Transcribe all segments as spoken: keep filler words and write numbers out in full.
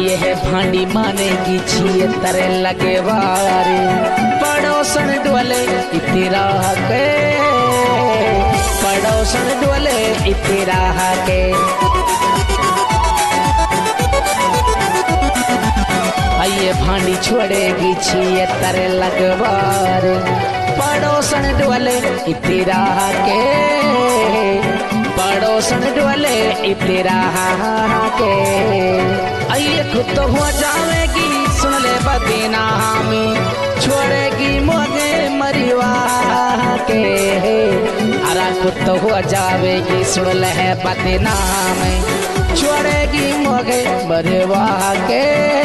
आइए है भांडी मानेगी छिए तरे लगे वारे पड़ोसन डोले इतरा के पड़ोसन डोले इतरा के आइए भांडी छोड़ेगी छिए तरे लगवार पड़ोसन डोले इतरा के पड़ोसन डोले इतरा के आइए खुद तो हो जावेगी सुन ले बदनामी छोड़ेगी मोगे मरिवा के अरा खुद तो हो जावेगी सुन ले बदनामी छोड़ेगी मोगे मरिवा के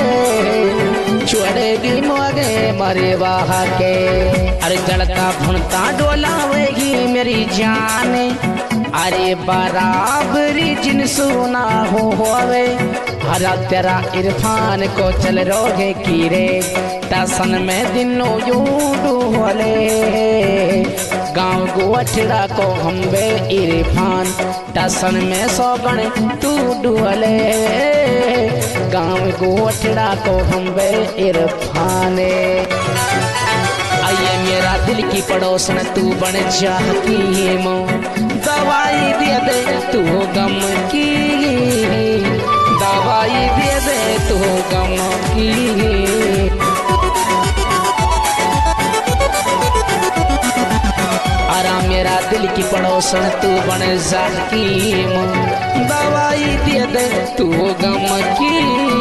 छोड़ेगी मोगे मरिवा के अरे जड़का भुनता डोलावेगी मेरी जान अरे बराबरी जिन सुना हो होवे हरा तेरा इरफान को चल रोगे की रे टसन में दिनों यूं डोले गाँव गोठड़ा को हम बे इरफान टसन में सौगण तू डोले गाँव गोठड़ा को हम बे इरफान आइए मेरा दिल की पड़ोसन तू बन जा हकीम दवाई दे दे तू गम की दवाई दे दे तू गम की आराम मेरा दिल की पड़ोसन तू बन जा हकीम दवाई दे दे तू गम की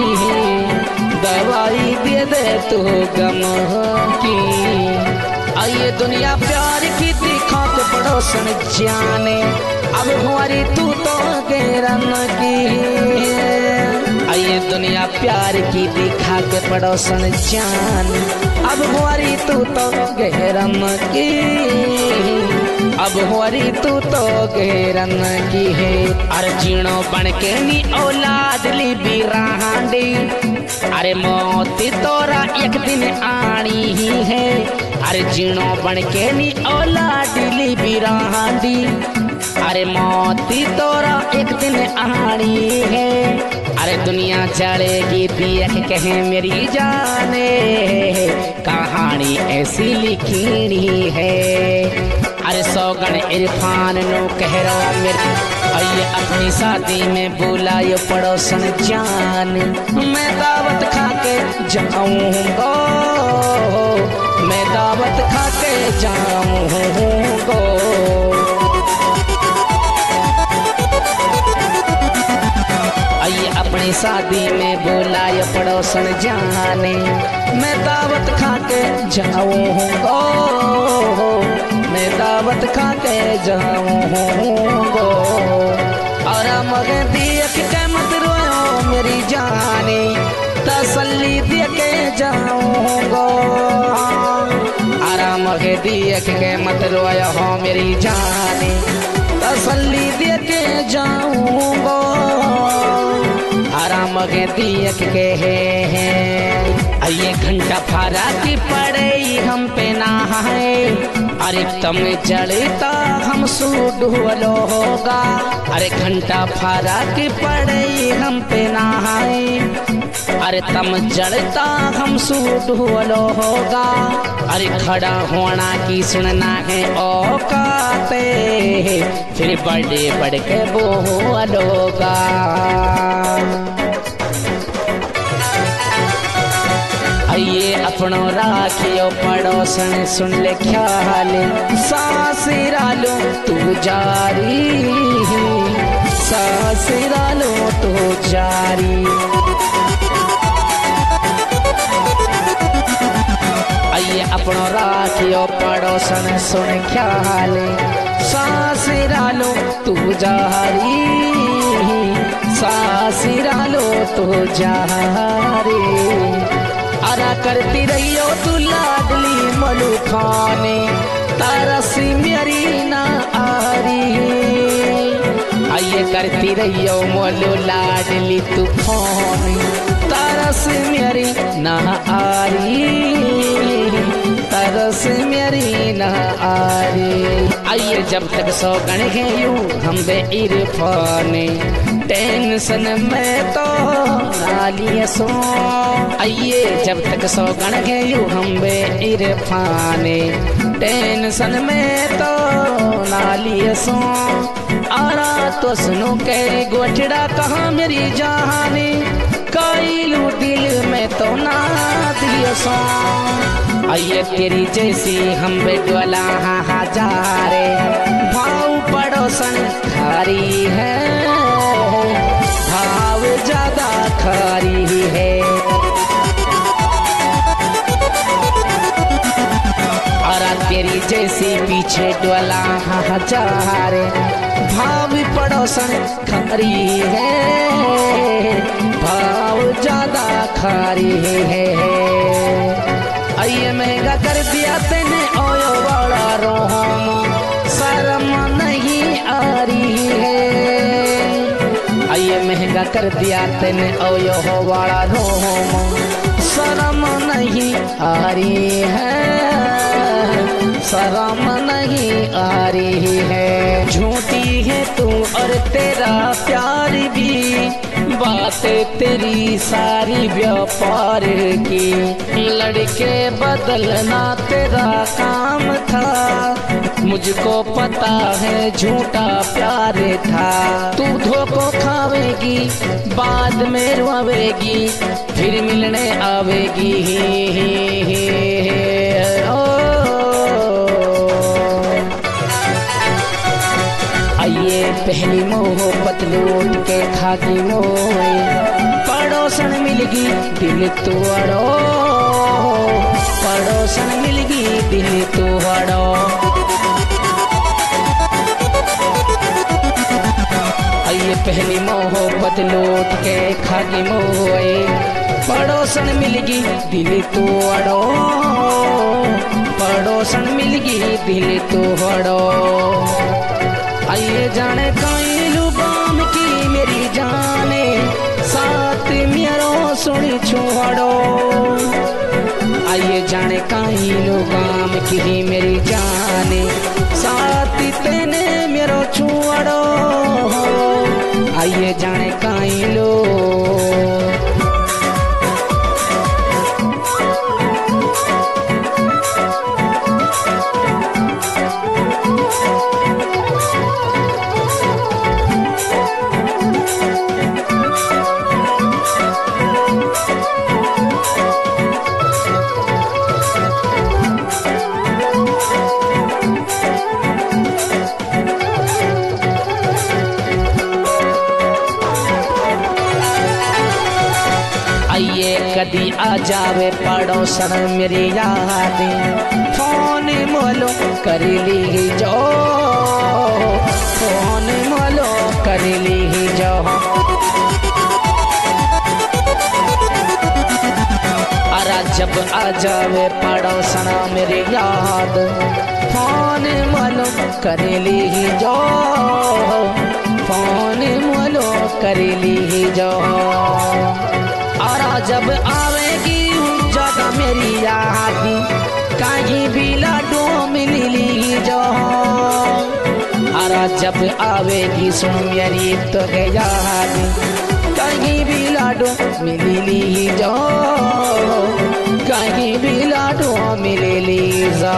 दवाई दे दे तू गम की आइए दुनिया प्यार की दिखा के पड़ोसन जाने अब हमारी तू तो गैरन की आइए दुनिया प्यार की दिखा के पड़ोसन जान अब हमारी तू तो गैरन की अब हमारी तू तो गैरन की है अरे जीणो बन के नी औलाद ली बिरांडी अरे मौत तोरा एक दिन आनी ही है अरे जीणो बन के नी औलाद ली बिरांडी अरे मौती तोरा एक दिन आनी है अरे दुनिया चढ़ेगी देख कहे मेरी जाने कहानी ऐसी लिखी है अरे सौगन इरफान नो कह रहा मेरी आइए अपनी शादी में बुलायो पड़ोसन जान मैं दावत खा के जाऊंगा मैं दावत खा के जाऊंगा आइए अपनी शादी में बुलायो पड़ोसन जाने मैं दावत खा के जाऊंगा मैं दावत खा के जाऊंगा और मगे देख के मत रोयो मेरी जाने तसल्ली दे के जाऊंगा आराम मगे देख के मत रोयो हो मेरी जाने तसल्ली दे के जाऊंगा आराम मगे देख के है आइए घंटा फारा की पड़े हम पे नहाए अरे तम जड़ता हम सूडलो होगा अरे घंटा फारा की पड़े हम पे नहाए अरे तम जड़ता हम सूडलो होगा अरे खड़ा होना की सुनना है औकाते फिर बड़े बड़ के बोलोगा आइए अपनो राखियो पड़ोसन सुन ले ख्याल सासिरा लो तू जारी सासिरा लो तू जारी आइए अपनो राखियो पड़ोसन सुन ख्याल सासिरा लो तू जारी सासिरा लो तू जारी अरा करती रहियो तू लाडली मलू खाने तरसी मेरी ना आरी आइए करती रहियो मलू लाडली तू खाने तरस मेरी ना आरी तरस मेरी ना आरी रे। आइए जब तक सौ गण है यू हम बे इरफाने, टेंशन में तो नालिए सो। आइए जब तक सौ गण है यू हम बे इरफाने, टेंशन में तो नालिए सो। आरा तो सुनो कैरी गोठड़ा कहाँ मेरी जहानी, काइलू दिल में तो ना दियो सो। आइए तेरी जैसी हम बेडवाला हजारे, भाव पड़ोसन खारी है, भाव ज्यादा खारी है। और तेरी जैसी पीछे डोला हजारे, भाव पड़ोसन खारी है, भाव ज्यादा खारी है। आइए महंगा कर दिया तेने ओयो बड़ा रोहम, शर्म नहीं आ रही है। आइए महंगा कर दिया तेने ओयो हो बड़ा रोहम, शर्म नहीं आ रही है, शर्म नहीं आ रही है। झूठी है तू और तेरा प्यार भी, बात तेरी सारी व्यापार की। लड़के बदलना तेरा काम था, मुझको पता है झूठा प्यार था। तू धोखो खावेगी बाद में रोवेगी, फिर मिलने आवेगी। आइए पहली मोहब्बत लूट के खाकी मोए, पड़ोसन मिलगी दिल तोड़ो, पड़ोसन मिलगी दिल तोड़ो। आइए पहली मोहब्बत लूट के खाकी मोए, पड़ोसन मिलगी दिल तोड़ो, पड़ोसन मिलगी दिल तोड़ो। आइए जाने काइलू गाम की मेरी जाने, साथ मेरो सुनी छोड़ो। आइए जाने काइलू गाम की मेरी जाने, साथ तेने मेरो छोड़ो। आइए जाने काइलू कदी आ जावे पड़ोसन मेरी यादें, फोन मोलो कर ली जो, फोन मोलो कर ली जो। अरे जब आ जावे पड़ोसन मेरी याद, फोन मोलो कर ली जो, फोन मोलो कर ली जो। और जब आवेगी जगह मेरी याद, कहीं भी लाडो मिल ली जो। और जब आवेगी सुन मेरी तो याद, कहीं भी लाडो मिल ली जो, कहीं भी लाडो मिल ली जो।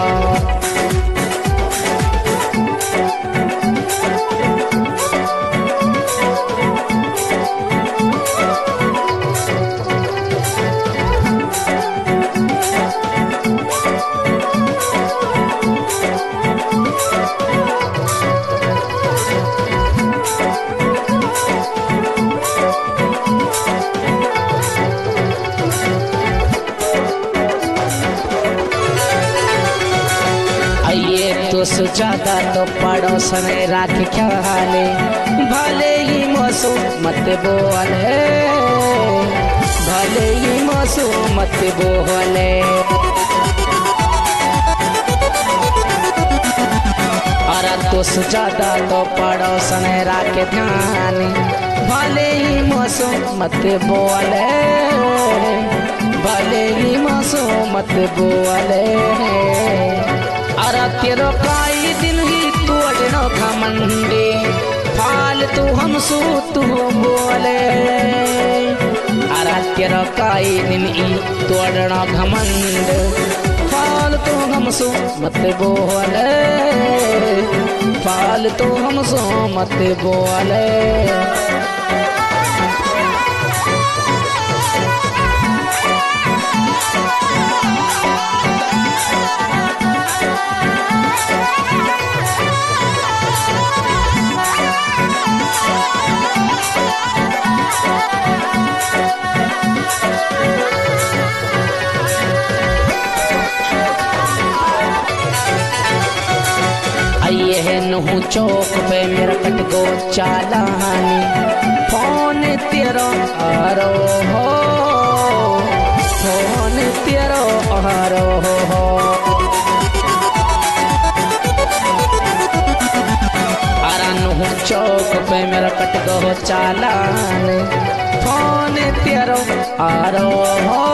दोस्त ज्यादा तो पड़ोसन राख ख्याले, भले ही मौसू मत बोले, भले ही मौसू मत बोले। और दोस्त ज्यादा तो पड़ोसन राख ध्यान, भले ही मौसू मत बोले, भले ही मौसू मत बोले। अरे तेरो काई घमंडी फालतू हम सू तू बोले अरा तेरा काई दिन ई तोड़ना घमंड फालतू हम सू मत बोले फालतू हम सू मत बोले ये नहू चौक पे मेरा कट गो चालानी फोन तेरो आरो हो फोन तेरो आरो हो अरा नहू चौक पे मेरा कट गो चालानी फोन तेरो आरो हो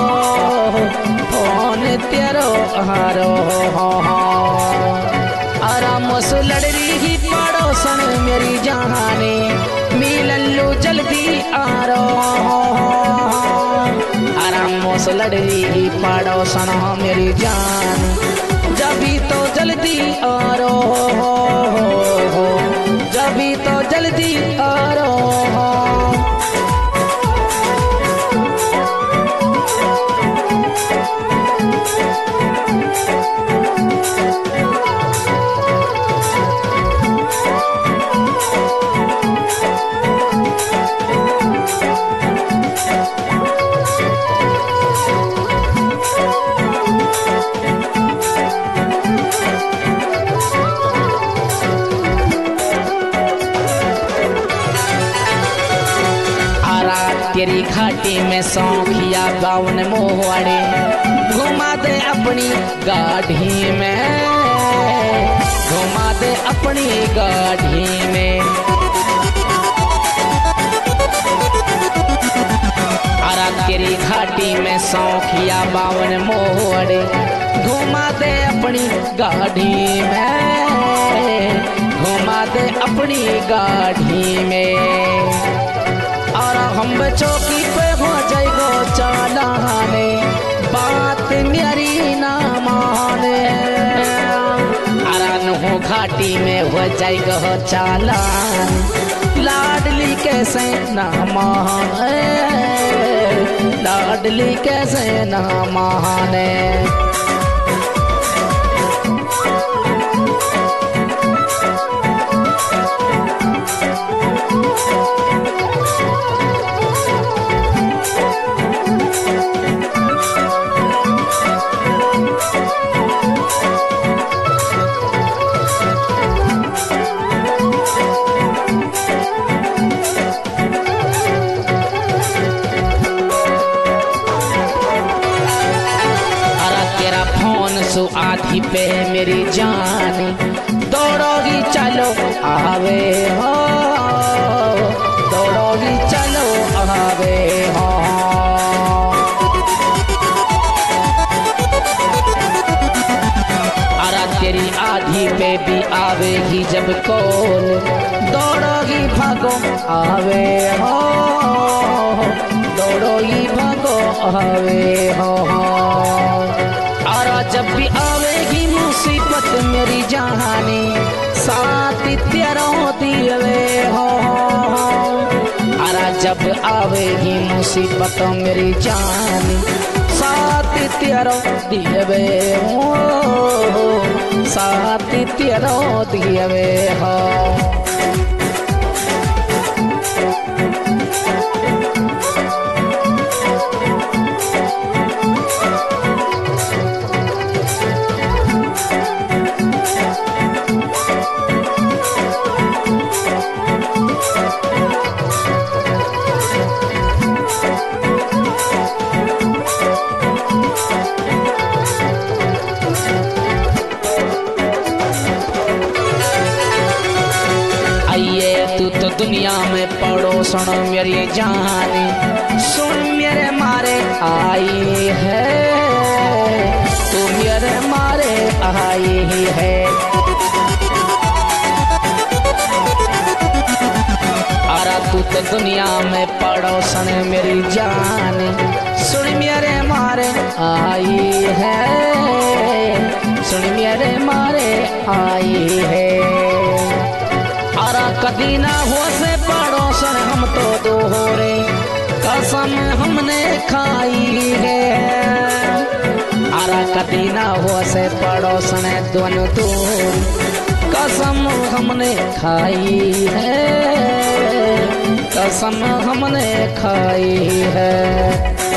फोन तेरो आरो हो आराम से लड़ रही ही पड़ोसन मेरी जहाने मिलन लो जल्दी आ रो आराम से लड़ रही ही पड़ोसन मेरी जान जभी तो जल्दी आ रो जभी तो जल्दी आ रो तेरी घाटी में सौखिया गाउन मोहवाड़े घुमा दे अपनी गाड़ी में घुमा दे अपनी गाड़ी में अरा तेरी घाटी में सौखिया बावन मोहवाड़े घुमा दे अपनी गाड़ी में घुमा दे अपनी गाड़ी में और हम चौकी पे हो जाएगो चालाने बात मेरी ना माने अरन हो घाटी में हो जाएगो चालान लाडली कैसे ना माने लाडली कैसे ना माने सो आधी पे मेरी जान दौड़ोगी चलो आवे हो दौड़ोगी चलो आवे हो अरा तेरी आधी पे भी आवेगी जब कौन दौड़ोगी भागो आवे हो दौड़ोगी भागो आवे हो और जब भी आवेगी मुसीबत मेरी जहानी साथ तेरों दिए हो अरा जब आवेगी मुसीबत मेरी जानी साथ तेरों दिए हो साथ तेरों दिए हो दुनिया में पड़ोसन मेरी जान सुन मेरे मारे आई है तू मेरे मारे आई है अरे तू तो दुनिया में पड़ोसन मेरी जान, सुन मेरे मारे आई है, सुन मेरे मारे आई है। अरे कदी ना हो से पड़ोसन हम तो दोहरे कसम हमने खाई है। अरे कदी ना हो से पड़ोसन दोनों दूर कसम हमने खाई है, कसम हमने खाई है।